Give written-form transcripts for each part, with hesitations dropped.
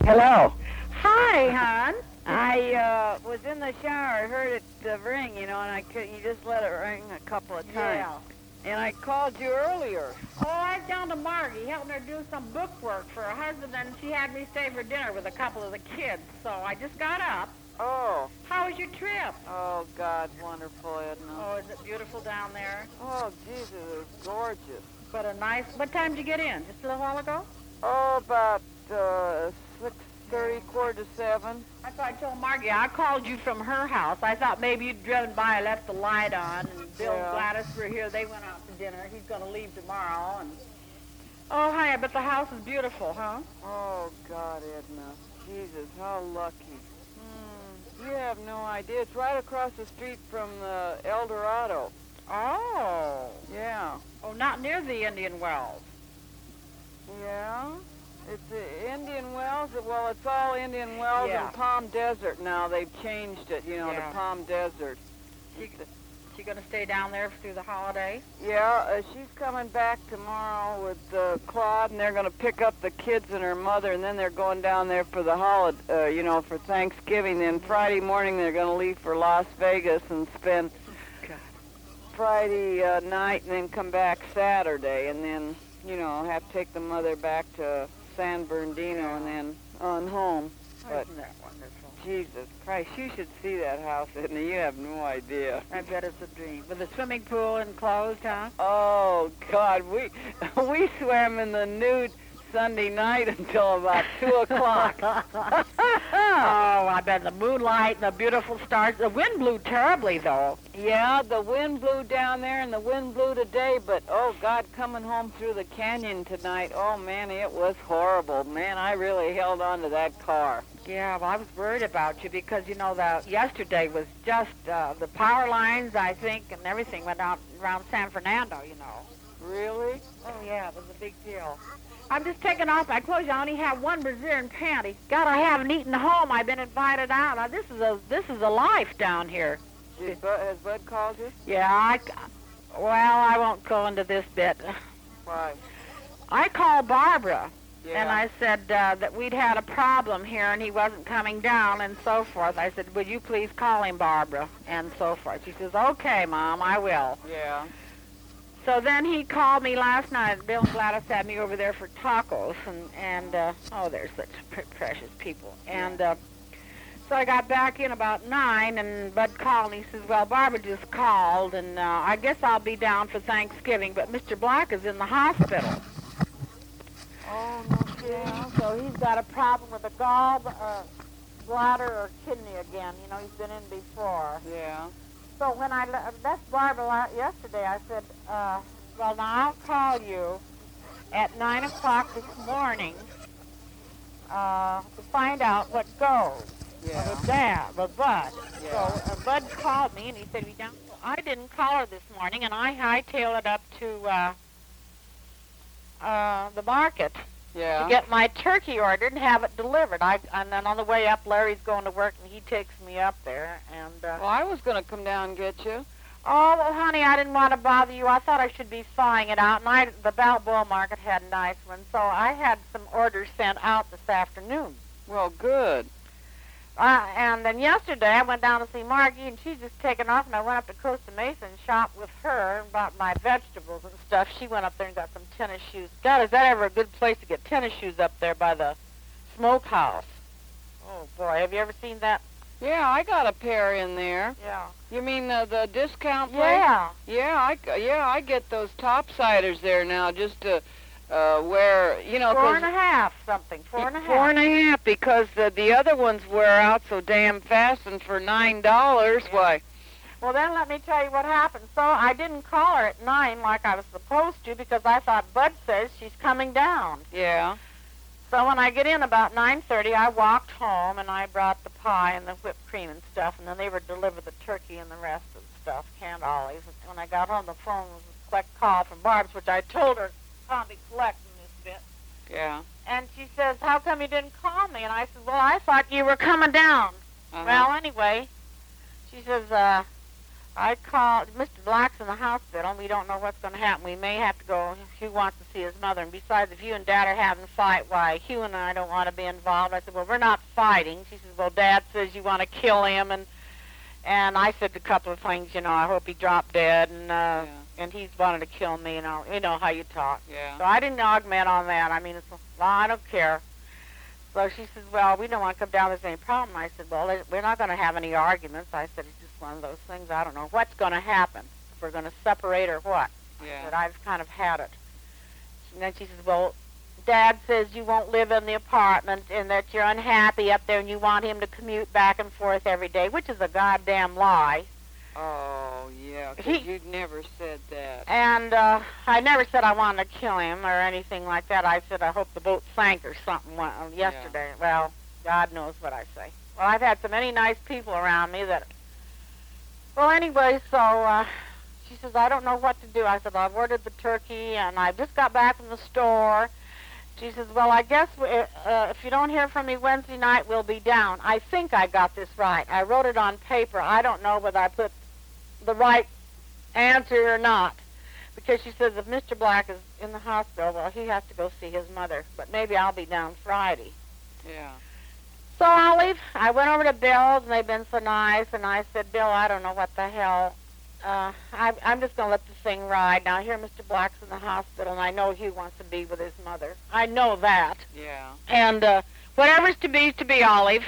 Hello. Hi, hon. I was in the shower. I heard it ring, and I could. You just let it ring a couple of times. Yeah. And I called you earlier. Oh, I was down to Margie, helping her do some book work for her husband, and she had me stay for dinner with a couple of the kids. So I just got up. Oh. How was your trip? Oh, God, wonderful, Edna. Oh, is it beautiful down there? Oh, Jesus, it was gorgeous. But a nice... What time did you get in? Just a little while ago? Oh, about 6:30, 6:45. That's why I told Margie. I called you from her house. I thought maybe you'd driven by and left the light on, and Bill and Gladys were here. They went out to dinner. He's going to leave tomorrow, and... Oh, hi, but the house is beautiful, huh? Oh, God, Edna. Jesus, how lucky. You have no idea. It's right across the street from the El Dorado. Oh. Yeah. Oh, not near the Indian Wells. Yeah. It's Indian Wells. Well, it's all Indian Wells and Palm Desert now. They've changed it, to Palm Desert. She going to stay down there through the holiday? Yeah, she's coming back tomorrow with Claude, and they're going to pick up the kids and her mother, and then they're going down there for the holiday, for Thanksgiving. Then Friday morning they're going to leave for Las Vegas and spend Friday night, and then come back Saturday, and then, have to take the mother back to San Bernardino and then on home. But isn't that wonderful? Jesus Christ, you should see that house, Edna. You have no idea. I bet it's a dream. With the swimming pool enclosed, huh? Oh, God, we swam in the nude Sunday night until about 2 o'clock. Oh, I bet the moonlight and the beautiful stars. The wind blew terribly, though. Yeah, the wind blew down there, and the wind blew today, but, oh, God, coming home through the canyon tonight, oh, man, it was horrible. Man, I really held on to that car. Yeah, well, I was worried about you because, yesterday was just the power lines, I think, and everything went out around San Fernando, Really? Oh, yeah, it was a big deal. I'm just taking off my clothes. I only have one brassiere and panties. God, I haven't eaten home. I've been invited out. Now, this is a life down here. Has Bud called you? Yeah, I won't go into this bit. Why? I called Barbara, yeah. and I said that we'd had a problem here, and he wasn't coming down, and so forth. I said, would you please call him, Barbara, and so forth. She says, okay, Mom, I will. Yeah. So then he called me last night. Bill and Gladys had me over there for tacos, and they're such precious people. And so I got back in about 9, and Bud called, and he says, well, Barbara just called, and I guess I'll be down for Thanksgiving, but Mr. Black is in the hospital. Oh, no kidding. Yeah, so he's got a problem with a bladder or kidney again. He's been in before. Yeah. So when I left Barbara yesterday, I said, well, now I'll call you at 9 o'clock this morning to find out what goes. Yeah. With Bud. Yeah. So Bud called me, and he said, I didn't call her this morning, and I hightailed it up to the market. Yeah. To get my turkey ordered and have it delivered. And then on the way up, Larry's going to work, and he takes me up there. And well, I was going to come down and get you. Oh, well, honey, I didn't want to bother you. I thought I should be thawing it out, and the Balboa Market had nice ones, so I had some orders sent out this afternoon. Well, good. And then yesterday, I went down to see Margie, and she's just taken off, and I went up to Costa Mesa and shopped with her and bought my vegetables and stuff. She went up there and got some tennis shoes. God, is that ever a good place to get tennis shoes up there by the smokehouse? Oh, boy, have you ever seen that? Yeah, I got a pair in there. Yeah. You mean the discount place? Yeah. Yeah, I get those topsiders there now just to wear, $4.50 something. $4.50 because the other ones wear out so damn fast, and for $9, why? Well, then let me tell you what happened. So I didn't call her at 9 like I was supposed to because I thought Bud says she's coming down. Yeah. So when I get in about 9:30, I walked home, and I brought the pie and the whipped cream and stuff, and then they would deliver the turkey and the rest of the stuff, canned olives. And when I got home, the phone was a collect call from Barb's, which I told her I'll be collecting this bit. Yeah. And she says, how come you didn't call me? And I said, well, I thought you were coming down. Uh-huh. Well, anyway, she says, I called. Mr. Black's in the hospital, and we don't know what's going to happen. We may have to go. Hugh wants to see his mother. And besides, if you and Dad are having a fight, why, Hugh and I don't want to be involved. I said, well, we're not fighting. She says, well, Dad says you want to kill him. And I said a couple of things, you know, I hope he dropped dead. And he's wanted to kill me, you know how you talk. Yeah. So I didn't augment on that. I mean, well, I don't care. So she says, well, we don't want to come down. There's any problem. I said, well, we're not going to have any arguments. I said, it's just one of those things. I don't know what's going to happen. If we're going to separate or what. Yeah. But I've kind of had it. And then she says, well, Dad says you won't live in the apartment and that you're unhappy up there and you want him to commute back and forth every day, which is a goddamn lie. Oh, yeah, 'cause you'd never said that. And I never said I wanted to kill him or anything like that. I said I hope the boat sank or something yesterday. Yeah. Well, God knows what I say. Well, I've had so many nice people around me that... Well, anyway, so she says, I don't know what to do. I said, I've ordered the turkey, and I just got back from the store. She says, well, I guess if you don't hear from me Wednesday night, we'll be down. I think I got this right. I wrote it on paper. I don't know whether I put the right answer or not. Because she says if Mr. Black is in the hospital, well, he has to go see his mother. But maybe I'll be down Friday. Yeah. So I went over to Bill's, and they've been so nice. And I said, Bill, I don't know what the hell. I'm just going to let the thing ride. Now, here Mr. Black's in the hospital, and I know Hugh wants to be with his mother. I know that. Yeah. And whatever's to be, Olive.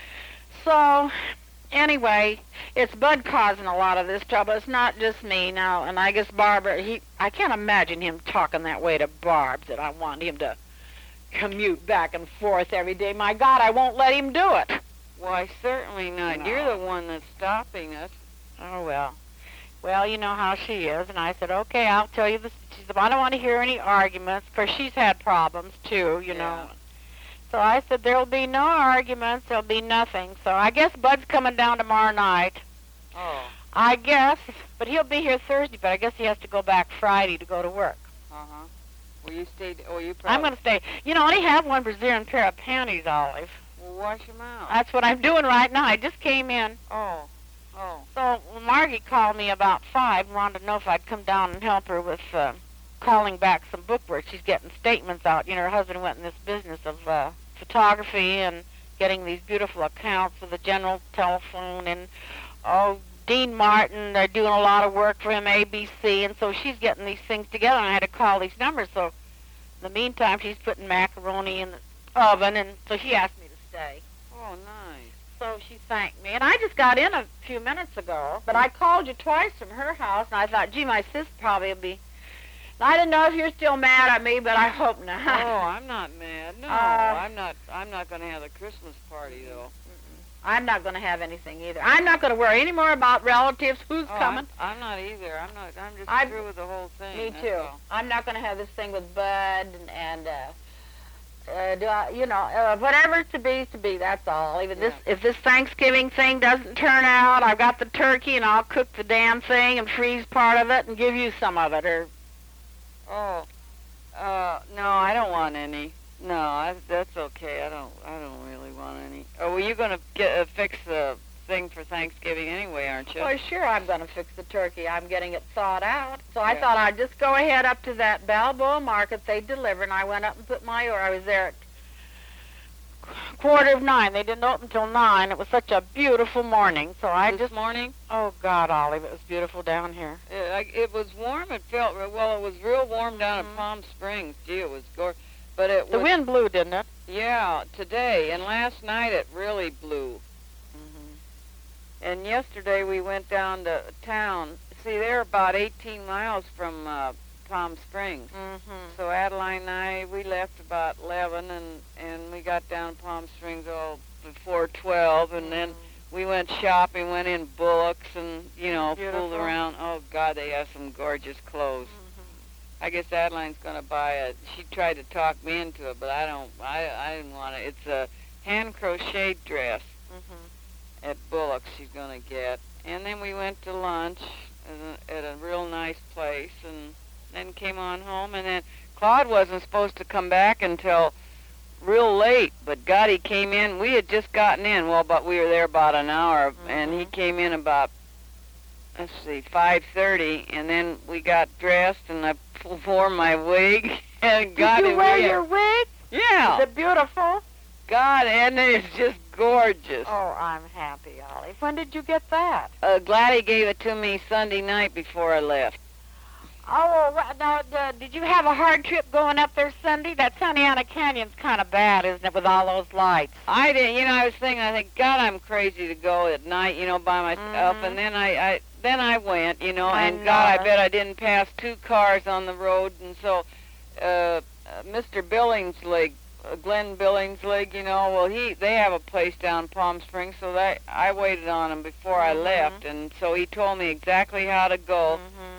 So, anyway, it's Bud causing a lot of this trouble. It's not just me now. And I guess Barbara, I can't imagine him talking that way to Barb, that I want him to commute back and forth every day. My God, I won't let him do it. Why, certainly not. No. You're the one that's stopping us. Oh, well. Well, you know how she is. And I said, okay, I'll tell you this. She said, I don't want to hear any arguments, because she's had problems, too, you know. So I said, there'll be no arguments. There'll be nothing. So I guess Bud's coming down tomorrow night. Oh. I guess. But he'll be here Thursday, but I guess he has to go back Friday to go to work. Uh-huh. Will you stay? Oh, you probably... I'm going to stay. You know, I only have one brassiere and pair of panties, Olive. Well, wash them out. That's what I'm doing right now. I just came in. Oh. Oh. So Margie called me about 5 and wanted to know if I'd come down and help her with calling back some book work. She's getting statements out. You know, her husband went in this business of photography and getting these beautiful accounts for the General Telephone. And, Dean Martin, they're doing a lot of work for him, ABC. And so she's getting these things together, and I had to call these numbers. So in the meantime, she's putting macaroni in the oven, and so she asked me to stay. Oh, nice. So she thanked me. And I just got in a few minutes ago, but I called you twice from her house, and I thought, gee, my sister probably will be... I didn't know if you're still mad at me, but I hope not. Oh, I'm not mad. No, I'm not going to have a Christmas party, though. I'm not going to have anything either. I'm not going to worry any more about relatives, who's coming. I'm not either. I'm just through with the whole thing. Me that's too. all. I'm not going to have this thing with Bud and whatever's to be, that's all. Even if this Thanksgiving thing doesn't turn out, I've got the turkey and I'll cook the damn thing and freeze part of it and give you some of it. No, I don't want any. No, that's okay. I don't really want any. Oh, well, you're going to fix the thing for Thanksgiving anyway, aren't you? Well, sure, I'm going to fix the turkey. I'm getting it thawed out. So I thought I'd just go ahead up to that Balboa Market. They deliver, and I went up and put my order. I was there at 9:15. They didn't open till 9. It was such a beautiful morning. So This morning? Oh, God, Olive, it was beautiful down here. It was warm. It felt, well, it was real warm down in Palm Springs. Gee, it was gorgeous. But The wind blew, didn't it? Yeah, today. And last night it really blew. And yesterday we went down to town. See, they're about 18 miles from Palm Springs. So Adeline and I, we left about 11, and we got down Palm Springs all before 12, and then we went shopping, went in Bullocks, and, fooled around. Oh, God, they have some gorgeous clothes. I guess Adeline's going to buy it. She tried to talk me into it, but I didn't want it. It's a hand-crocheted dress at Bullock's she's going to get. And then we went to lunch at a real nice place, and then came on home. And then Claude wasn't supposed to come back until real late, but God, he came in. We had just gotten in, but we were there about an hour, and he came in about let's see, 5:30, and then we got dressed, and I wore my wig and got Did you it wear in. your wig? Yeah. Is it beautiful? God, and it's just gorgeous. Oh, I'm happy, Olive. When did you get that? Gladys gave it to me Sunday night before I left. Oh, well, now, did you have a hard trip going up there Sunday? That Santa Ana Canyon's kind of bad, isn't it, with all those lights? I didn't, I was thinking, I think, God, I'm crazy to go at night, by myself, Mhm. and then I went, I and know God, I that. bet I didn't pass 2 cars on the road, and so, Mr. Billingsley, Glenn Billingsley, well, they have a place down in Palm Springs, so I waited on him before I left, and so he told me exactly how to go.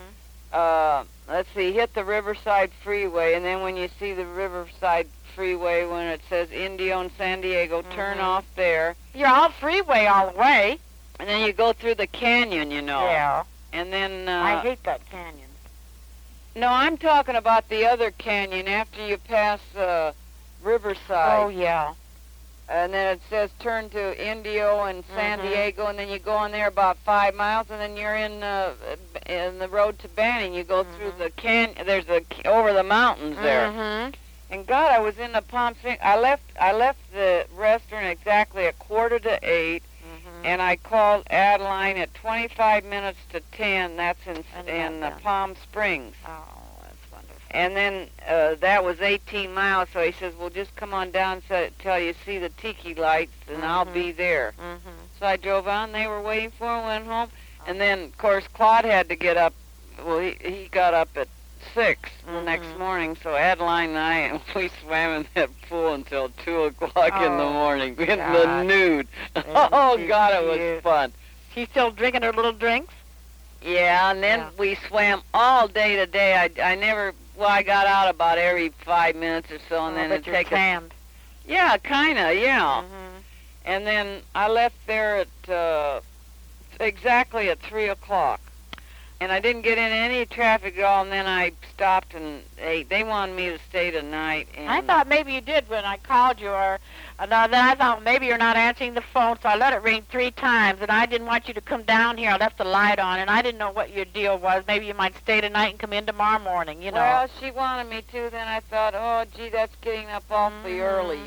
Let's see, hit the Riverside Freeway, and then when you see the Riverside Freeway, when it says Indio and San Diego, turn off there. You're all freeway all the way. And then you go through the canyon, Yeah. And then... I hate that canyon. No, I'm talking about the other canyon after you pass Riverside. Oh, yeah. And then it says turn to Indio and San Mhm. Diego, and then you go on there about 5 miles, and then you're in the road to Banning. You go through the canyon. There's over the mountains there. Mm-hmm. And God, I was in the Palm Springs. I left the restaurant exactly at 7:45, and I called Adeline at 25 minutes to 10. That's in Palm Springs. Oh, that's wonderful. And then that was 18 miles, so he says, well, just come on down till you see the tiki lights, and I'll be there. So I drove on. They were waiting for me, went home. And then, of course, Claude had to get up. Well, he got up at 6 the next morning, so Adeline and I, we swam in that pool until 2 o'clock in the morning in the nude. Oh, God, it was fun. She's still drinking her little drinks? Yeah, and then we swam all day today. I got out about every 5 minutes or so, and then it'd take sand. Yeah, kind of, yeah. And then I left there at exactly at 3 o'clock. And I didn't get in any traffic at all, and then I stopped and ate. They wanted me to stay tonight. And I thought maybe you did when I called you, or then I thought maybe you're not answering the phone, so I let it ring 3 times, and I didn't want you to come down here. I left the light on, and I didn't know what your deal was. Maybe you might stay tonight and come in tomorrow morning, Well, she wanted me to. Then I thought, oh, gee, that's getting up awfully early,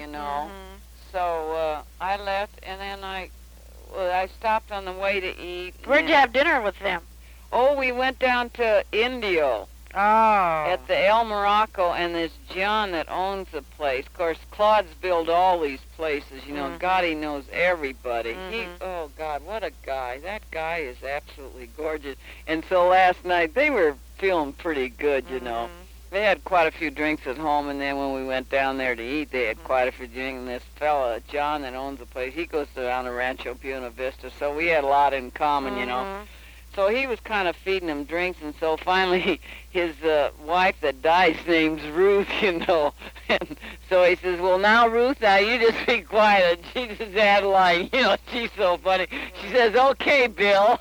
So I left, and then I stopped on the way to eat. Where'd you have dinner with them? Oh, we went down to Indio. Oh. At the El Morocco, and there's John that owns the place. Of course, Claude's built all these places, God, he knows everybody. Oh, God, what a guy. That guy is absolutely gorgeous. And so last night, they were feeling pretty good, They had quite a few drinks at home, and then when we went down there to eat, they had quite a few drinks. And this fella, John, that owns the place, he goes down to Rancho Buena Vista, so we had a lot in common, So he was kind of feeding him drinks, and so finally his wife that dies name's Ruth, And so he says, well, now, Ruth, now you just be quiet. And she says, Adeline, she's so funny. She says, okay, Bill.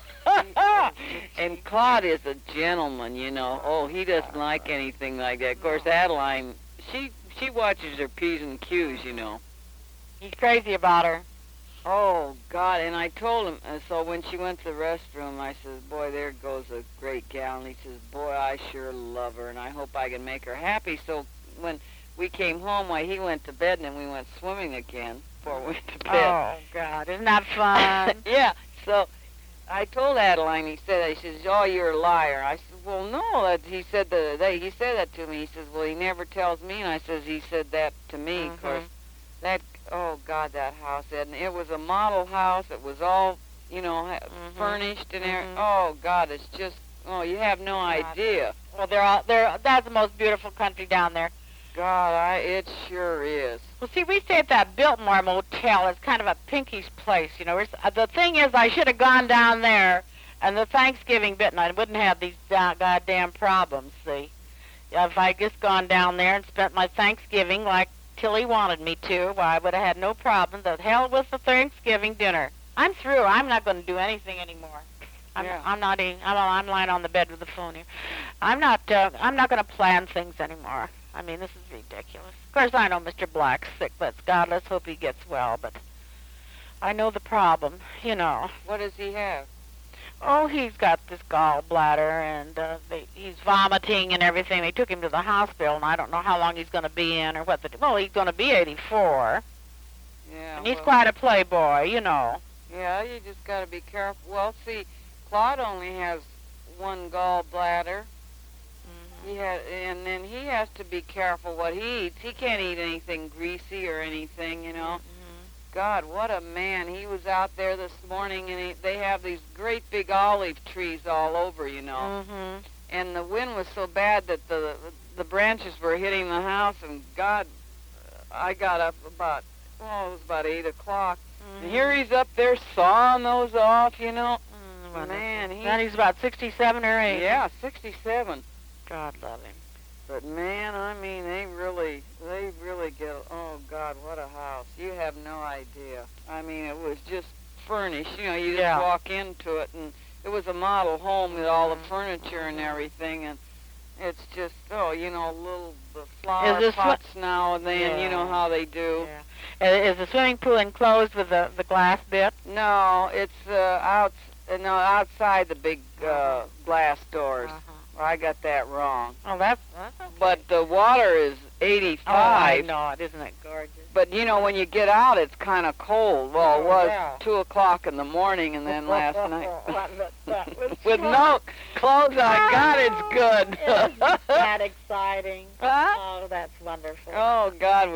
And Claude is a gentleman, Oh, he doesn't like anything like that. Of course, Adeline, she watches her P's and Q's, He's crazy about her. Oh, God, and I told him, so when she went to the restroom, I says, boy, there goes a great gal, and he says, boy, I sure love her, and I hope I can make her happy. So when we came home, he went to bed, and then we went swimming again before we went to bed. Oh, God, isn't that fun? Yeah, so I told Adeline, he says, oh, you're a liar. I said, well, no, he said that to me. He says, well, he never tells me, and I says, he said that to me, of course. Oh, God, that house, Ed. And it was a model house. It was all, furnished and everything. Oh, God, it's just, you have no idea. Well, that's the most beautiful country down there. God, it sure is. Well, see, we stay at that Biltmore Motel. It's kind of a pinkish place, The thing is, I should have gone down there, and the Thanksgiving bit, and I wouldn't have these goddamn problems, see. If I just gone down there and spent my Thanksgiving like Tilly wanted me to, why, I would have had no problem. The hell with the Thanksgiving dinner. I'm through. I'm not going to do anything anymore. I'm not eating. I'm lying on the bed with the phone here. I'm not going to plan things anymore. I mean, this is ridiculous. Of course, I know Mr. Black's sick, but God, let's hope he gets well. But I know the problem, What does he have? Oh, he's got this gallbladder, and he's vomiting and everything. They took him to the hospital, and I don't know how long he's going to be in or what. Well, he's going to be 84. Yeah. And he's quite a playboy, you know. Yeah, you just got to be careful. Well, see, Claude only has one gallbladder. And then he has to be careful what he eats. He can't eat anything greasy or anything, you know. God, what a man. He was out there this morning, and they have these great big olive trees all over, you know. And the wind was so bad that the branches were hitting the house, and God, I got up it was about 8 o'clock. And here he's up there sawing those off, you know. Man, he's about 67 or 8. Yeah, 67. God love him. But man, I mean, they really get, oh God, what a house. You have no idea. I mean, it was just furnished, you know, you just walk into it, and it was a model home with all the furniture and everything, and it's just, you know, the flower pots now and then, you know how they do. Yeah. Is the swimming pool enclosed with the glass bit? No, it's outside the big glass doors. I got that wrong. Oh, that's okay. But the water is 85. Oh, I know it. Isn't it gorgeous? But, you know, when you get out, it's kind of cold. Well, it was 2 o'clock in the morning, and then last night. With no clothes on, God, it's good. Isn't that exciting? Huh? Oh, that's wonderful. Oh, God,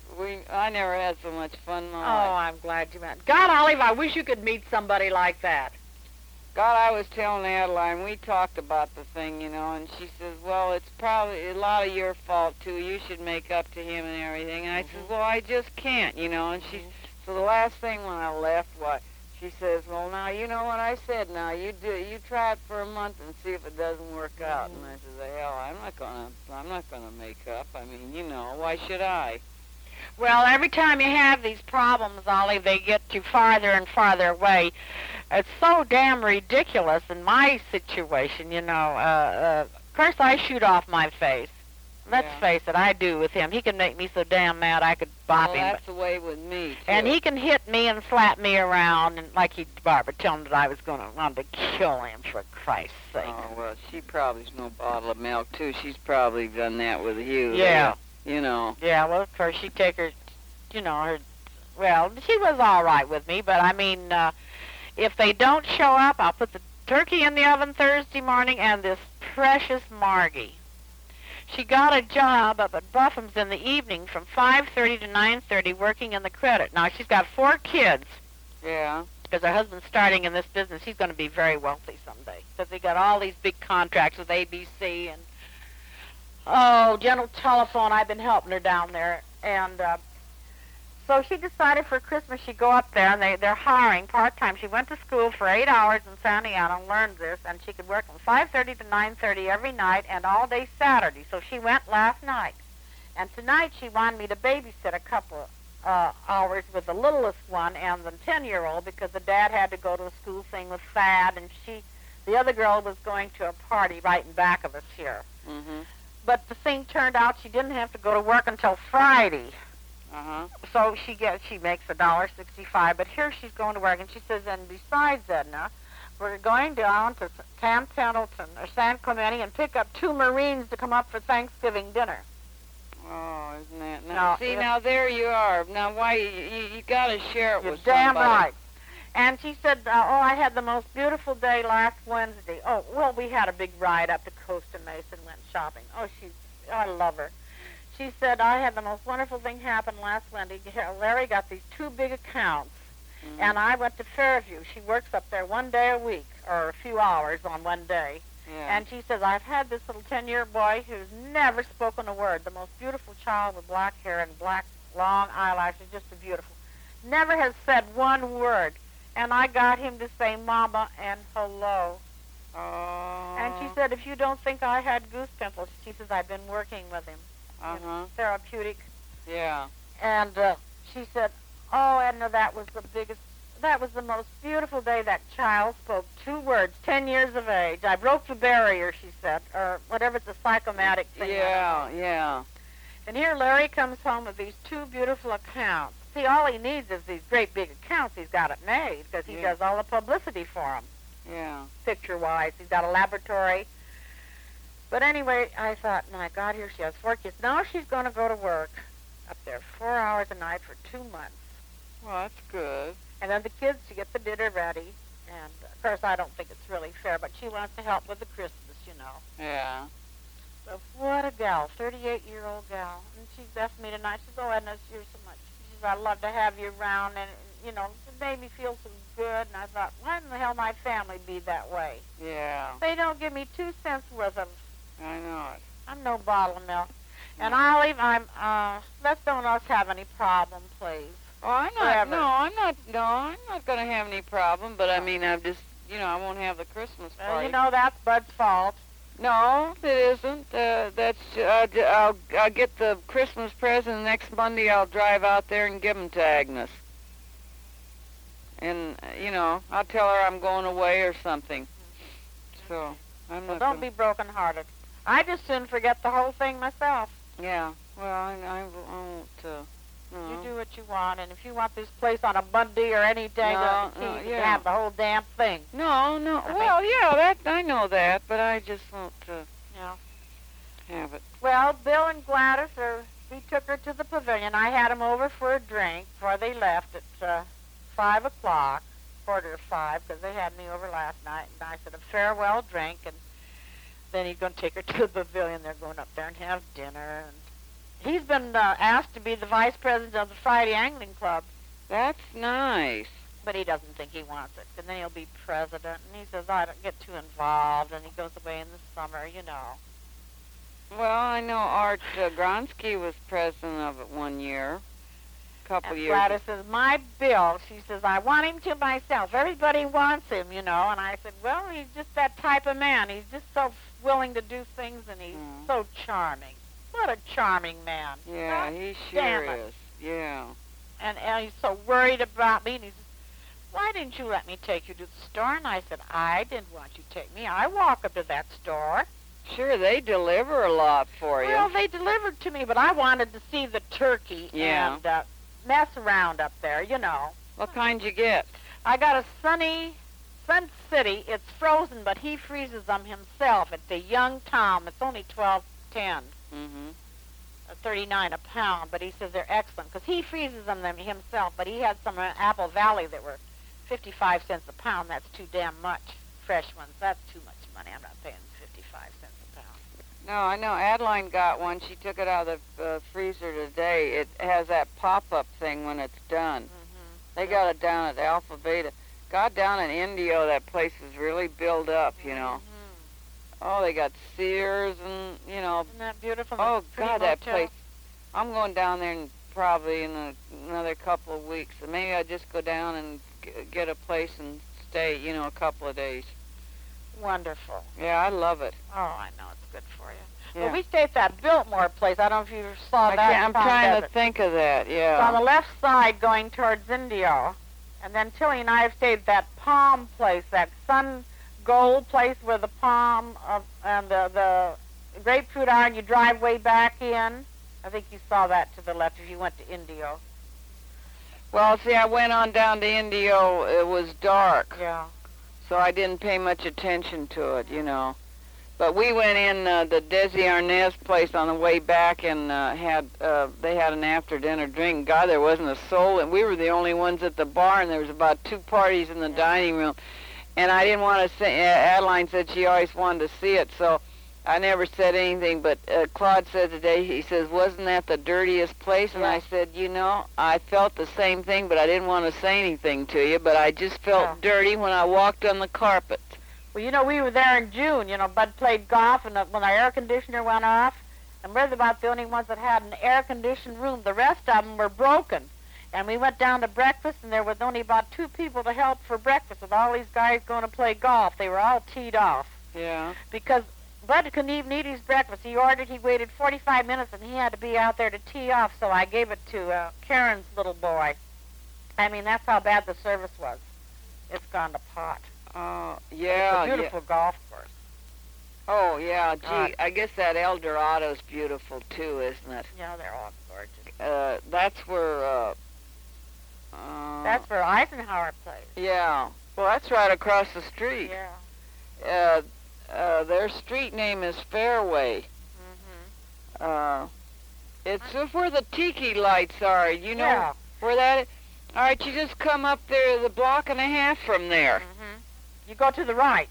I never had so much fun in my life. Oh, I'm glad you met. God, Olive, I wish you could meet somebody like that. God, I was telling Adeline, we talked about the thing, you know, and she says, well, it's probably a lot of your fault, too. You should make up to him and everything. And I says, well, I just can't, you know. And so the last thing when I left, she says, well, now, you know what I said, now, you try it for a month and see if it doesn't work out. And I says, hell, I'm not gonna make up. I mean, you know, why should I? Well, every time you have these problems, Olive, they get you farther and farther away. It's so damn ridiculous in my situation, you know. Of course, I shoot off my face. Let's face it, I do with him. He can make me so damn mad I could bop him. That's the way with me, too. And he can hit me and slap me around, and like Barbara told him that I was going to want to kill him, for Christ's sake. Oh, well, she probably's no bottle of milk, too. She's probably done that with you. Yeah. You know. Yeah, well, of course, she'd take her, you know, well, she was all right with me, but I mean, if they don't show up, I'll put the turkey in the oven Thursday morning, and this precious Margie. She got a job up at Buffum's in the evening from 5:30 to 9:30 working in the credit. Now, she's got 4 kids. Yeah. Because her husband's starting in this business. He's going to be very wealthy someday. Because they got all these big contracts with ABC and, General Telephone. I've been helping her down there. And so she decided for Christmas she'd go up there, and they're hiring part-time. She went to school for 8 hours in Santa Ana and learned this, and she could work from 5:30 to 9:30 every night and all day Saturday. So she went last night. And tonight she wanted me to babysit a couple hours with the littlest one and the 10-year-old because the dad had to go to a school thing with Thad, and the other girl was going to a party right in back of us here. But the thing turned out she didn't have to go to work until Friday. So she makes $1.65, but here she's going to work, and she says, and besides, Edna, we're going down to Camp Pendleton or San Clemente and pick up 2 Marines to come up for Thanksgiving dinner. Oh, isn't that nice? See, now there you are. Now, why you got to share it with somebody. You're damn right. And she said, I had the most beautiful day last Wednesday. Oh, well, we had a big ride up to Costa Mesa and went shopping. I love her. She said, I had the most wonderful thing happen last Wednesday. Larry got these 2 big accounts, and I went to Fairview. She works up there 1 day a week, or a few hours on 1 day. Yeah. And she says, I've had this little 10-year boy who's never spoken a word, the most beautiful child with black hair and black long eyelashes, just a beautiful. Never has said 1 word. And I got him to say mama and hello. Oh. And she said, if you don't think I had goose pimples, she says, I've been working with him. Therapeutic. Yeah. And she said, oh, Edna, that was the most beautiful day. That child spoke 2 words, 10 years of age. I broke the barrier, she said, or whatever, it's a psychomatic thing. Yeah. And here Larry comes home with these 2 beautiful accounts. See, all he needs is these great big accounts. He's got it made because he does all the publicity for them. Yeah. picture-wise. He's got a laboratory. But anyway, I thought, my God, here she has 4 kids. Now she's going to go to work up there 4 hours a night for 2 months. Well, that's good. And then the kids to get the dinner ready. And, of course, I don't think it's really fair, but she wants to help with the Christmas, you know. Yeah. So what a gal, 38-year-old gal. And she left me tonight. She says, oh, Edna, you're so much. She says, I'd love to have you around. And, you know, it made me feel so good. And I thought, why in the hell my family be that way? Yeah. They don't give me 2 cents worth of, I know it. I'm no bottle of milk. And I'll leave, let's don't us have any problem, please. Oh, I'm not. Forever. I'm not going to have any problem. But I mean, I'm just, I won't have the Christmas party. You know, that's Bud's fault. No, it isn't. I'll get the Christmas present next Monday. I'll drive out there and give them to Agnes. And I'll tell her I'm going away or something. So I'm Well, not. don't be broken-hearted. I just soon forget the whole thing myself. Yeah. Well, I won't. No. You do what you want, and if you want this place on a Monday or any day, you can yeah. have the whole damn thing. No. Well, yeah, that I know that, but I just won't have it. Well, Bill and Gladys, we took her to the pavilion. I had them over for a drink before they left at 5 o'clock, 4:45, because they had me over last night. And I said a farewell drink, and then he's going to take her to the pavilion. They're going up there and have dinner. And he's been asked to be the vice president of the Friday Angling Club. That's nice. But he doesn't think he wants it. And then he'll be president. And he says, I don't get too involved. And he goes away in the summer, you know. Well, I know Art Gronsky was president of it one year. Couple And years. Gladys says, my Bill, she says, I want him to myself. Everybody wants him, you know. And I said, well, he's just that type of man. He's just so willing to do things, and he's so charming. What a charming man. Yeah, God he damn sure it. is. Yeah. And he's so worried about me. And he says, why didn't you let me take you to the store? And I said, I didn't want you to take me. I walk up to that store. Sure, they deliver a lot for you. Well, they delivered to me, but I wanted to see the turkey and mess around up there, you know. What kind you get? I got a Sun City. It's frozen, but he freezes them himself. It's a Young Tom. It's only $12.10. Mm-hmm. 39 a pound, but he says they're excellent because he freezes them himself. But he had some Apple Valley that were 55 cents a pound. That's too damn much. Fresh ones. That's too much money. I'm not paying 55 cents a pound. No, I know. Adeline got one. She took it out of the freezer today. It has that pop-up thing when it's done. Mm-hmm. They got it down at Alpha Beta. Got down in Indio. That place is really built up, you know. Mm-hmm. Oh, they got Sears and, Isn't that beautiful? Oh, Pretty God, that motel. place. I'm going down there probably in another couple of weeks. And maybe I'll just go down and get a place and stay, a couple of days. Wonderful. Yeah, I love it. Oh, I know. It's good for you. Yeah. Well, we stayed at that Biltmore place. I don't know if you saw that. I'm Palm trying Desert. to think of that, It's yeah. on the left side going towards Indio. And then Tilly and I have stayed at that palm place, that Sun Gold place where the palm and the grapefruit are, and you drive way back in. I think you saw that to the left if you went to Indio. Well, see, I went on down to Indio. It was dark, Yeah. so I didn't pay much attention to it, But we went in the Desi Arnaz place on the way back and they had an after-dinner drink. God, there wasn't a soul, and we were the only ones at the bar, and there was about 2 parties in the dining room. And I didn't want to say, Adeline said she always wanted to see it, so I never said anything. But Claude said today, he says, wasn't that the dirtiest place? And Yeah. I said, I felt the same thing, but I didn't want to say anything to you. But I just felt dirty when I walked on the carpet. Well, we were there in June. Bud played golf, and when our air conditioner went off, and we're about the only ones that had an air-conditioned room. The rest of them were broken. And we went down to breakfast, and there was only about 2 people to help for breakfast with all these guys going to play golf. They were all teed off. Yeah. Because Bud couldn't even eat his breakfast. He waited 45 minutes, and he had to be out there to tee off, so I gave it to Karen's little boy. I mean, that's how bad the service was. It's gone to pot. Yeah. It's a beautiful golf course. Oh, yeah. Gee, God. I guess that El Dorado's beautiful, too, isn't it? Yeah, they're all gorgeous. That's where... That's where Eisenhower plays. Yeah. Well, that's right across the street. Yeah. Their street name is Fairway. It's where the tiki lights are. You know Yeah. where that is? All right, you just come up there the block and a half from there. You go to the right.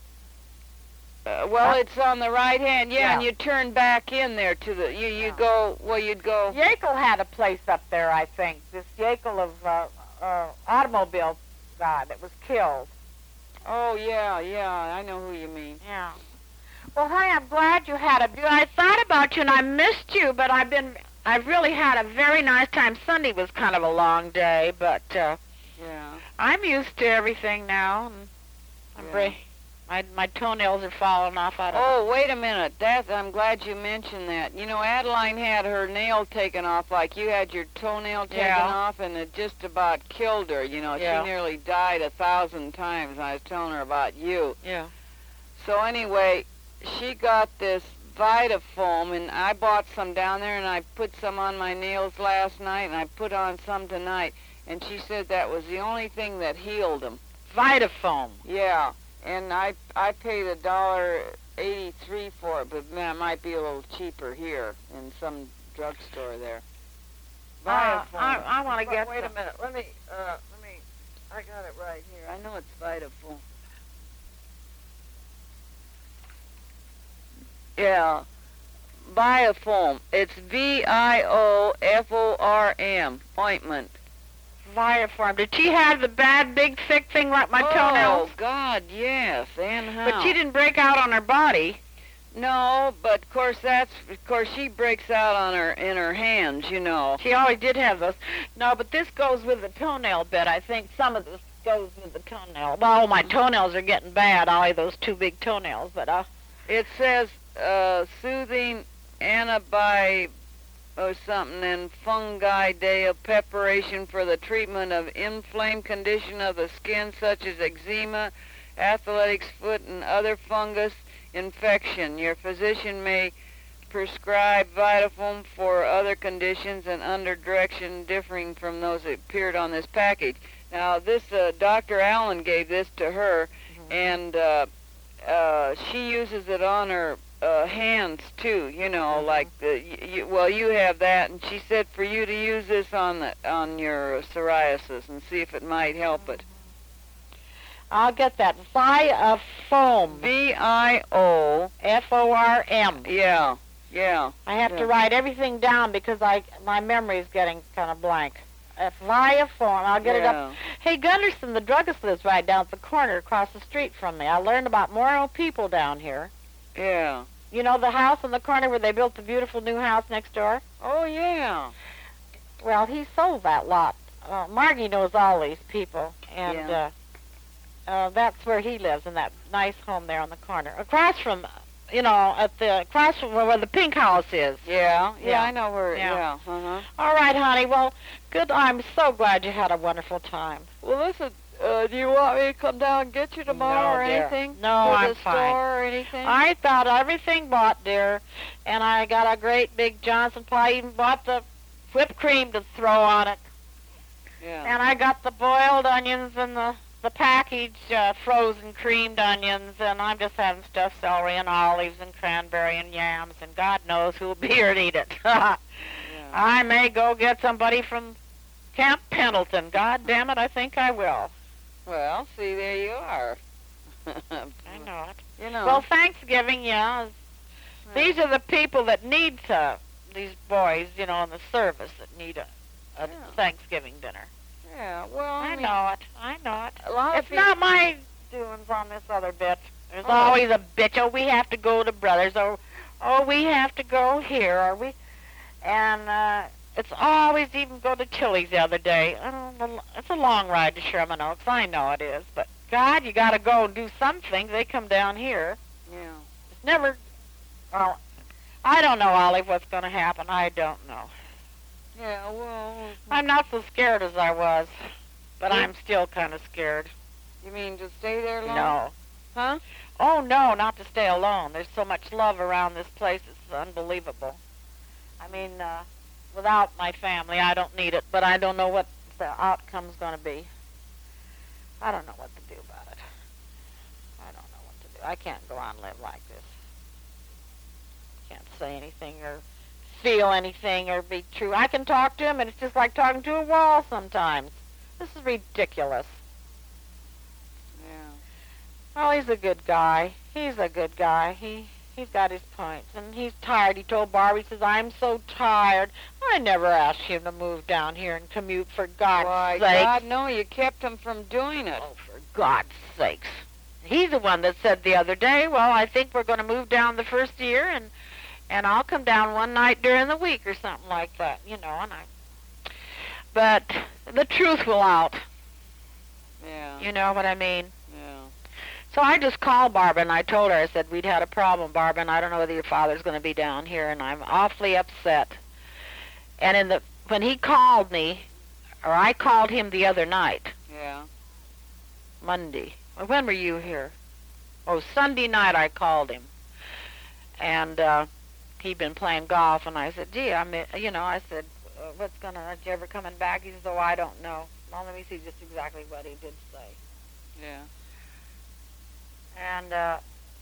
Well, it's on the right hand, Yeah. and you turn back in there to the, you go, well, you'd go. Yakel had a place up there, I think. This Yakel of automobile guy that was killed. Oh, yeah, I know who you mean. Yeah. Well, honey, I'm glad you had I thought about you and I missed you, but I've really had a very nice time. Sunday was kind of a long day, but Yeah. I'm used to everything now. And my toenails are falling off out of Oh, wait a minute. I'm glad you mentioned that. You know, Adeline had her nail taken off like you had your toenail taken off, and it just about killed her. You know, Yeah. she nearly died 1,000 times. I was telling her about you. Yeah. So anyway, she got this Vitafoam, and I bought some down there, and I put some on my nails last night, and I put on some tonight. And she said that was the only thing that healed them. Vitafoam. Yeah. And I paid $1.83 for it, but man, it might be a little cheaper here in some drugstore there. Vitafoam. I want to get Wait a some. minute. Let me. I got it right here. I know it's Vitafoam. Yeah, Vitafoam. It's Vioform ointment. Vitafoam. Did she have the bad, big, thick thing like my toenails? Oh God, yes, and how? But she didn't break out on her body. No, but of course she breaks out on in her hands, you know. She always did have those. No, but this goes with the toenail bit. I think some of this goes with the toenail. Well, my toenails are getting bad. Only those two big toenails, but It says soothing antibiotic or something and fungi day of preparation for the treatment of inflamed condition of the skin such as eczema, athlete's foot, and other fungus infection. Your physician may prescribe Vitafoam for other conditions and under direction differing from those that appeared on this package. Now, this Dr. Allen gave this to her, and she uses it on her hands too. You know, like you have that, and she said for you to use this on your psoriasis and see if it might help it. I'll get that. Vitafoam. Vioform. Yeah. Yeah. I have to write everything down because my memory is getting kind of blank. Vitafoam. I'll get it up. Hey, Gunderson, the druggist, lives right down at the corner across the street from me. I learned about more people down here. Yeah. You know the house on the corner where they built the beautiful new house next door? Oh, yeah. Well, he sold that lot. Margie knows all these people, and that's where he lives, in that nice home there on the corner. Across from, across from where the pink house is. Yeah, I know where, uh-huh. All right, honey, well, good. I'm so glad you had a wonderful time. Well, listen, do you want me to come down and get you tomorrow or dear. anything? No, For I'm the fine. store or anything? I thought everything bought, dear, and I got a great big Johnson pie. Even bought the whipped cream to throw on it. Yeah. And I got the boiled onions and the package frozen creamed onions, and I'm just having stuffed celery and olives and cranberry and yams, and God knows who'll be here to eat it. I may go get somebody from Camp Pendleton. God damn it, I think I will. Well, see, there you are. I know it. You know. Well, Thanksgiving, these are the people that need these boys, in the service that need a Thanksgiving dinner. Yeah, well, I mean, know it. A lot of It's not my doings on this other bit. There's Oh. always a bitch. Oh, we have to go to Brothers. Oh, we have to go here. Or we, and it's always even go to Chili's the other day. It's a long ride to Sherman Oaks. I know it is, but God, you got to go and do something. They come down here. Yeah. It's never. Well, I don't know, Olive, what's going to happen. I don't know. Yeah, well. I'm not so scared as I was, but I'm still kind of scared. You mean to stay there long? No. Huh? Oh, no, not to stay alone. There's so much love around this place. It's unbelievable. I mean, without my family, I don't need it, but I don't know what the outcome's going to be. I don't know what to do about it. I don't know what to do. I can't go on and live like this. Can't say anything or feel anything or be true. I can talk to him, and it's just like talking to a wall sometimes. This is ridiculous. Yeah. Well, he's a good guy. He's a good guy. He's got his points, and he's tired. He told Barbara, he says, I'm so tired. I never asked him to move down here and commute, for God's Why, sake. God, no, you kept him from doing it. Oh, for God's sakes. He's the one that said the other day, well, I think we're going to move down the first year, and I'll come down one night during the week or something like that, you know. But the truth will out. Yeah. You know what I mean? Yeah. So I just called Barbara, and I told her, I said, we'd had a problem, Barbara, and I don't know whether your father's going to be down here, and I'm awfully upset. And when he called me, or I called him the other night, Yeah. Monday. Well, when were you here? Oh, Sunday night I called him. And he'd been playing golf, and I said, gee, I said, aren't you ever coming back? He says, oh, I don't know. Well, let me see just exactly what he did say. Yeah. And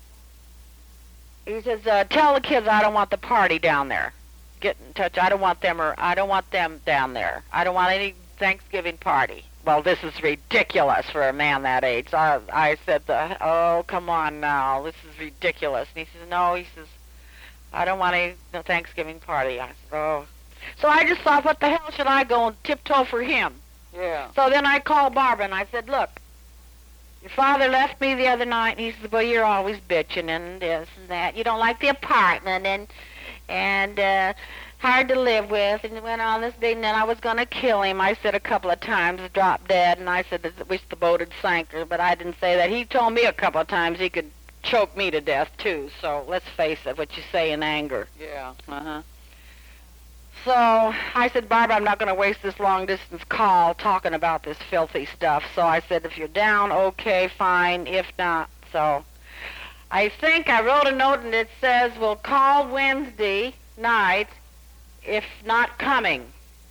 he says, tell the kids I don't want the party down there. Get in touch. I don't want them down there. I don't want any Thanksgiving party. Well, this is ridiculous for a man that age. So I said, oh, come on now. This is ridiculous. And he says, no, he says, I don't want any Thanksgiving party. I said, oh. So I just thought, what the hell should I go and tiptoe for him? Yeah. So then I called Barbara, and I said, look, your father left me the other night, and he says, well, you're always bitching and this and that. You don't like the apartment and hard to live with, and he went on this big, and then I was going to kill him. I said a couple of times, drop dead, and I said, I wish the boat had sank her, but I didn't say that. He told me a couple of times he could choke me to death, too, so let's face it, what you say in anger. Yeah. Uh-huh. So I said, Barbara, I'm not going to waste this long-distance call talking about this filthy stuff. So I said, if you're down, okay, fine. If not, so I think I wrote a note, and it says, we'll call Wednesday night if not coming.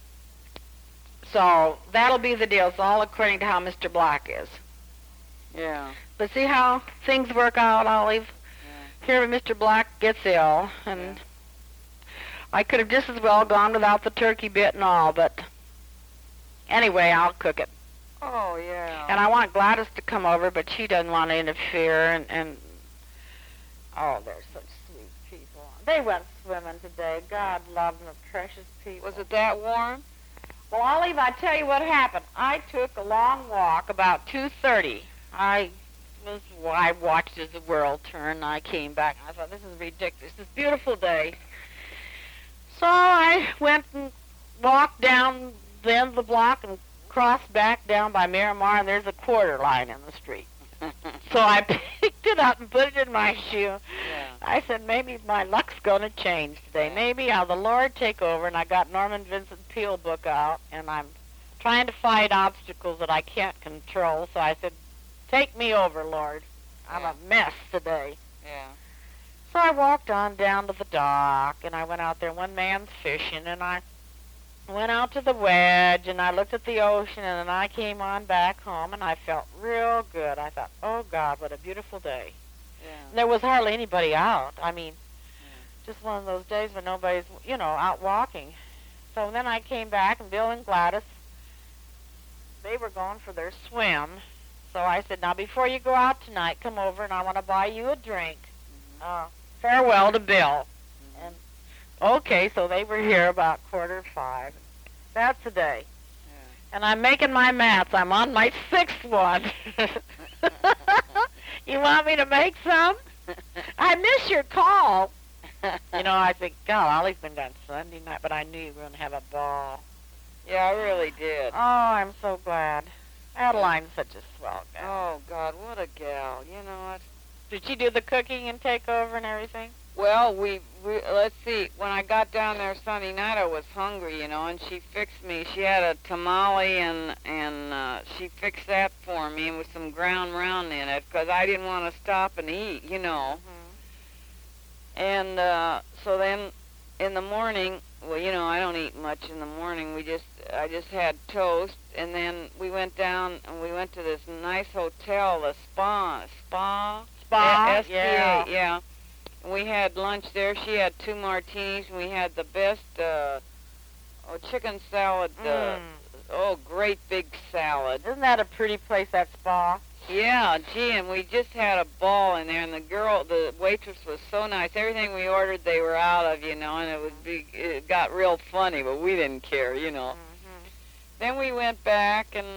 So that'll be the deal. It's all according to how Mr. Black is. Yeah. But see how things work out, Olive? Yeah. Here Mr. Black gets ill, and... Yeah. I could have just as well gone without the turkey bit and all, but anyway, I'll cook it. Oh, yeah. And I want Gladys to come over, but she doesn't want to interfere, and oh, they're such sweet people. They went swimming today. God love them, the precious people. Was it that warm? Well, Olive, I tell you what happened. I took a long walk about 2:30. I watched as the world turned, and I came back, and I thought, this is ridiculous. This beautiful day. So I went and walked down the end of the block and crossed back down by Miramar, and there's a quarter line in the street. So I picked it up and put it in my shoe. Yeah. I said, maybe my luck's going to change today. Yeah. Maybe I'll the Lord take over, and I got Norman Vincent Peale book out, and I'm trying to fight obstacles that I can't control. So I said, take me over, Lord. I'm a mess today. Yeah. So I walked on down to the dock, and I went out there. One man's fishing, and I went out to the wedge, and I looked at the ocean, and then I came on back home, and I felt real good. I thought, oh, God, what a beautiful day. Yeah. And there was hardly anybody out. I mean, just one of those days when nobody's, out walking. So then I came back, and Bill and Gladys, they were going for their swim. So I said, now, before you go out tonight, come over, and I want to buy you a drink. Farewell to Bill. And okay, so they were here about 4:45. That's the day. Yeah. And I'm making my mats. I'm on my 6th one. You want me to make some? I miss your call. I think, God, Ollie's been gone Sunday night, but I knew you were going to have a ball. Yeah, I really did. Oh, I'm so glad. Adeline's such a swell gal. Oh, God, what a gal. You know what? Did she do the cooking and take over and everything? Well, we let's see. When I got down there Sunday night, I was hungry, and she fixed me. She had a tamale, and she fixed that for me with some ground round in it, because I didn't want to stop and eat, Mm-hmm. And so then in the morning, well, you know, I don't eat much in the morning. I just had toast, and then we went down and we went to this nice hotel, the Spa, Spa, SPA, yeah. And we had lunch there. She had 2 martinis, and we had the best chicken salad. Great big salad. Isn't that a pretty place, that Spa? Yeah, gee, and we just had a ball in there, and the waitress was so nice. Everything we ordered, they were out of, you know, and it got real funny, but we didn't care, you know. Mm-hmm. Then we went back and,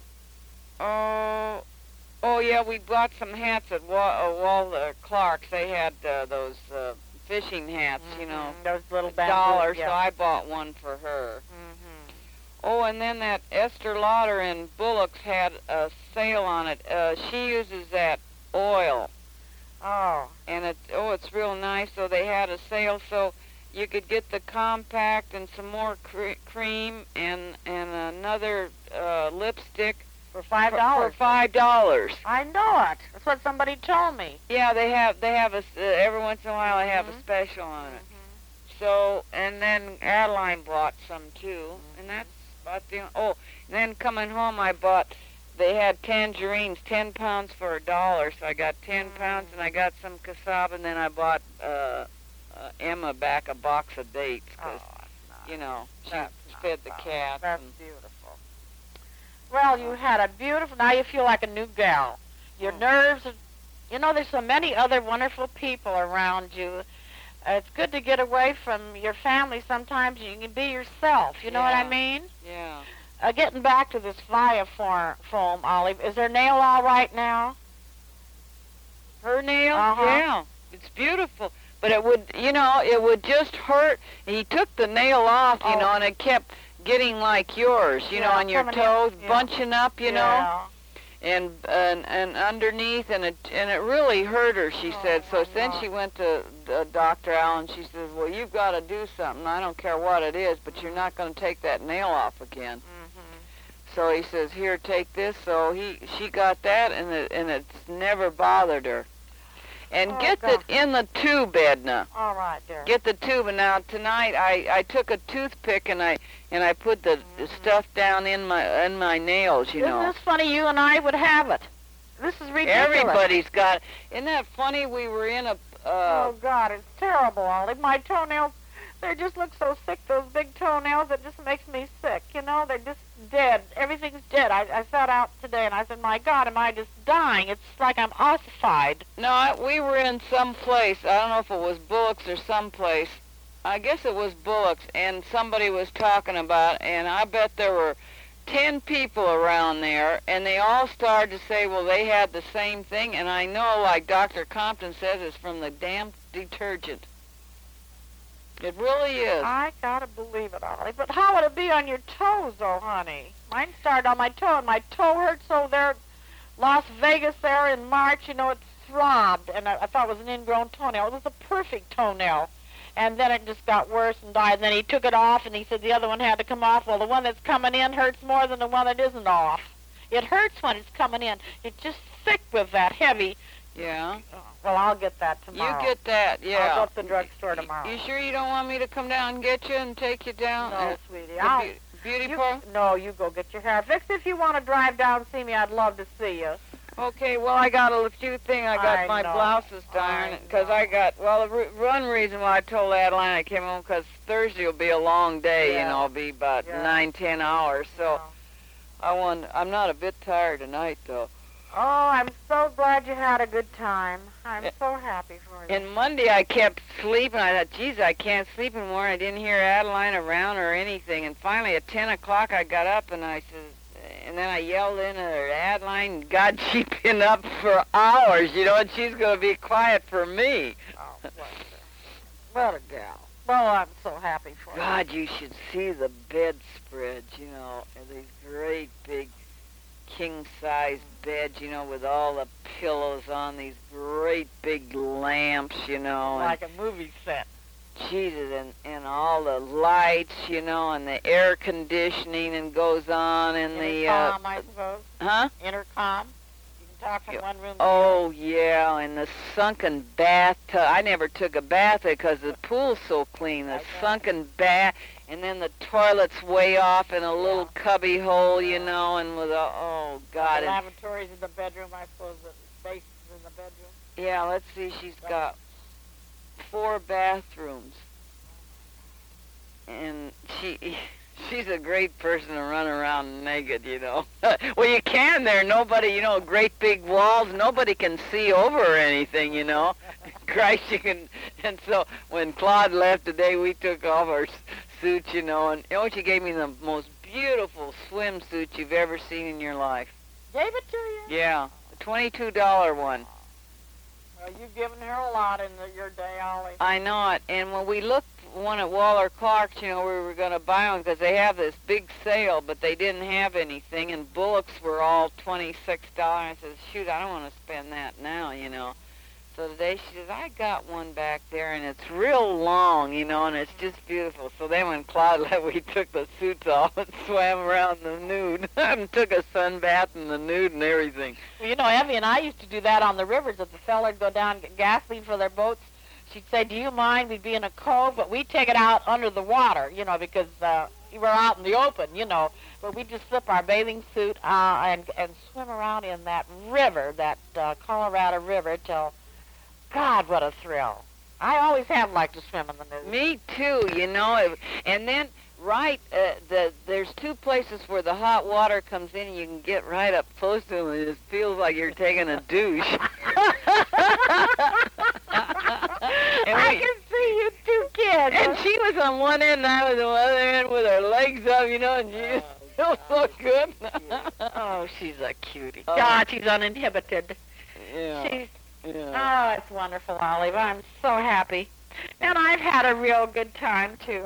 yeah, we bought some hats at Walter Clark's. They had those fishing hats, you know, those little $1, yeah. so I bought one for her. Mm-hmm. Oh, and then that Esther Lauder in Bullock's had a sale on it. She uses that oil. Oh. And it's real nice. So they had a sale, so you could get the compact and some more cream and another lipstick For $5. For $5. I know it. That's what somebody told me. Yeah, they have every once in a while they have a special on it. So, and then Adeline bought some too, and that's about and then coming home they had tangerines, 10 pounds for $1, so I got 10 pounds, and I got some cassava, and then I bought Emma back a box of dates, because, you know, she fed the cats. That's beautiful. Well, you had a beautiful, now you feel like a new gal. Your nerves, you know, there's so many other wonderful people around you. It's good to get away from your family sometimes. You can be yourself. You know what I mean? Yeah. Getting back to this foam, Olive, is her nail all right now? Her nail? Uh-huh. Yeah. It's beautiful. But it would just hurt. He took the nail off, you know, and it kept getting like yours, you know, on your toes, bunching up, you know. And underneath, and it really hurt her, she said. So then she went to Dr. Allen. She says, well, you've got to do something. I don't care what it is, but you're not going to take that nail off again. So he says, here, take this. So she got that, and it's never bothered her. And get it in the tube, Edna. All right, dear. Get the tube. And now tonight I took a toothpick and I put the stuff down in my nails, you know. Isn't this funny? You and I would have it. This is ridiculous. Everybody's got it. Isn't that funny? We were in a... oh, God, it's terrible, Olive. My toenails, they just look so sick, those big toenails. It just makes me sick, you know. They're just dead. Everything's dead. I sat out today, and I said, my God, am I just dying? It's like I'm ossified. No, we were in some place. I don't know if it was Bullock's or someplace. I guess it was Bullock's, and somebody was talking about, and I bet there were 10 people around there, and they all started to say, well, they had the same thing, and I know, like Dr. Compton says, it's from the damn detergent. It really is. I gotta believe it, Ollie. But how would it be on your toes, though, honey? Mine started on my toe, and my toe hurt so there, Las Vegas there in March, you know, it throbbed, and I thought it was an ingrown toenail. It was a perfect toenail. And then it just got worse and died. And then he took it off, and he said the other one had to come off. Well, the one that's coming in hurts more than the one that isn't off. It hurts when it's coming in. It's just thick with that, heavy. Yeah. Well, I'll get that tomorrow. You get that, yeah. I'll go to the drugstore tomorrow. You sure you don't want me to come down and get you and take you down? No, sweetie. Beauty parlor? No, you go get your hair fixed. If you want to drive down and see me, I'd love to see you. Okay, well, I got a few things. I got my blouses to iron because the one reason why I told Adeline I came home because Thursday will be a long day, you know, it'll be about 9-10 hours. So I'm not a bit tired tonight, though. Oh, I'm so glad you had a good time. I'm so happy for you. And Monday I kept sleeping. I thought, geez, I can't sleep anymore. I didn't hear Adeline around or anything. And finally at 10 o'clock I got up and I said, and then I yelled in at her, Adeline, God, she's been up for hours, you know, and she's going to be quiet for me. Oh, bless her. What a gal. Well, I'm so happy for you. God, you should see the bedspreads, you know, and these great big king-size beds, you know, with all the pillows on, these great big lamps, you know. Like a movie set. Jesus, and all the lights, you know, and the air conditioning and goes on, and Intercom, I suppose. Huh? Intercom. You can talking one room. Oh, yeah, and the sunken bathtub. I never took a bath because the pool's so clean. The sunken bath, and then the toilet's way off in a little cubby hole, you know, and with a, oh, God. The lavatories in the bedroom, I suppose, the space is in the bedroom. Yeah, let's see, she's got 4 bathrooms. And she's a great person to run around naked, you know. Well, you can there. Nobody, you know, great big walls. Nobody can see over or anything, you know. Christ, you can. And so when Claude left today, we took off our suits, you know. And, you know, she gave me the most beautiful swimsuit you've ever seen in your life. Gave it to you? Yeah, a $22 one. Well, you've given her a lot in your day, Ollie. I know it. And when we looked one at Waller Clark's, you know, we were going to buy one because they have this big sale, but they didn't have anything, and Bullock's were all $26. I said, shoot, I don't want to spend that now, you know. So today she says, I got one back there, and it's real long, you know, and it's just beautiful. So then when Claude left, we took the suits off and swam around the nude and took a sun bath in the nude and everything. Well, you know, Evie and I used to do that on the rivers. If the fella would go down and get gasoline for their boats, she'd say, do you mind? We'd be in a cove, but we'd take it out under the water, you know, because we're out in the open, you know. But we'd just slip our bathing suit and swim around in that river, that Colorado River, till, God, what a thrill. I always have liked to swim in the nude. Me too, you know. And then, there's 2 places where the hot water comes in and you can get right up close to them and it just feels like you're taking a douche. I can see you 2 kids. And she was on one end and I was on the other end with her legs up, you know, and she just feels so good. Oh, she's a cutie. Oh. God, she's uninhibited. Yeah. Oh, it's wonderful, Olive. I'm so happy. And I've had a real good time, too.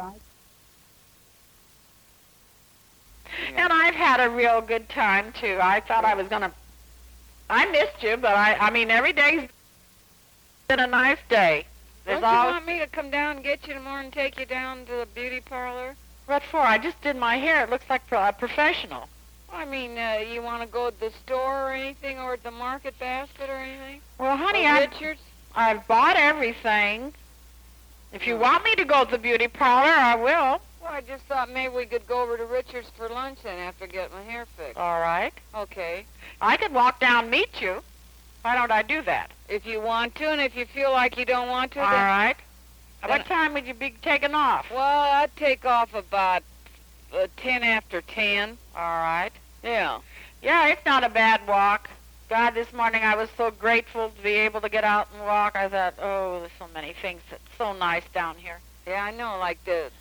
And I've had a real good time, too. I thought I was going to... I missed you, but I mean, every day's been a nice day. Don't you want me to come down and get you tomorrow and take you down to the beauty parlor? What for? I just did my hair. It looks like a professional. I mean, you want to go to the store or anything, or at the Market Basket or anything? Well, honey, Richards? I've bought everything. If you want me to go to the beauty parlor, I will. Well, I just thought maybe we could go over to Richards for lunch then after I get my hair fixed. All right. Okay. I could walk down and meet you. Why don't I do that? If you want to, and if you feel like you don't want to, all then... right. What time would you be taking off? Well, I'd take off about 10 after 10. All right. Yeah. Yeah, it's not a bad walk. God, this morning I was so grateful to be able to get out and walk. I thought, oh, there's so many things. It's so nice down here. Yeah, I know. Like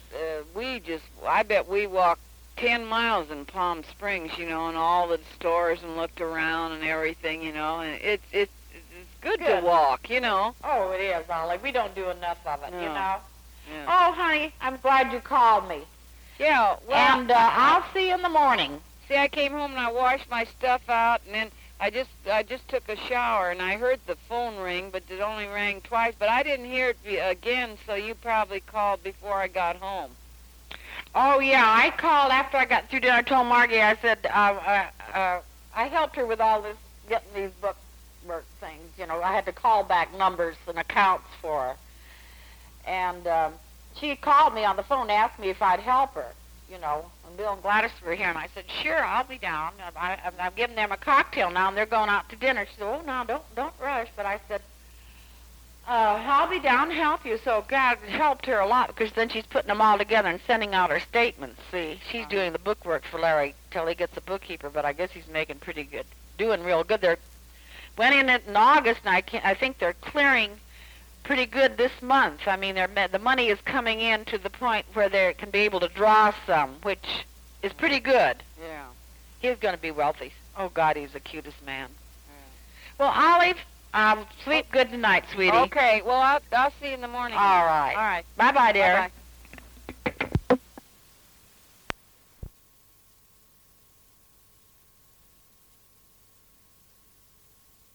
I bet we walked 10 miles in Palm Springs, you know, and all the stores and looked around and everything, you know, and it's good to walk, you know. Oh, it is, Ollie. We don't do enough of it, No. you know. Yeah. Oh, honey, I'm glad you called me. Yeah, well... And I'll see you in the morning. See, I came home and I washed my stuff out, and then I just took a shower, and I heard the phone ring, but it only rang twice. But I didn't hear it again, so you probably called before I got home. Oh, yeah, I called after I got through dinner. I told Margie, I said, I helped her with all this, getting these bookwork things. You know, I had to call back numbers and accounts for her. And she called me on the phone and asked me if I'd help her, you know. And Bill and Gladys were here, and I said, sure, I'll be down. I'm giving them a cocktail now, and they're going out to dinner. She said, oh, no, don't rush. But I said, I'll be down to help you. So God helped her a lot, because then she's putting them all together and sending out her statements. See, she's doing the bookwork for Larry till he gets a bookkeeper, but I guess he's making pretty good, doing real good. They went in it in August, and I think they're clearing pretty good this month. I mean, the money is coming in to the point where they can be able to draw some, which is pretty good. Yeah. He's going to be wealthy. Oh, God, he's the cutest man. Yeah. Well, Olive, sleep good tonight, sweetie. Okay, well, I'll see you in the morning. All right. All right. Bye-bye, dear. Bye-bye.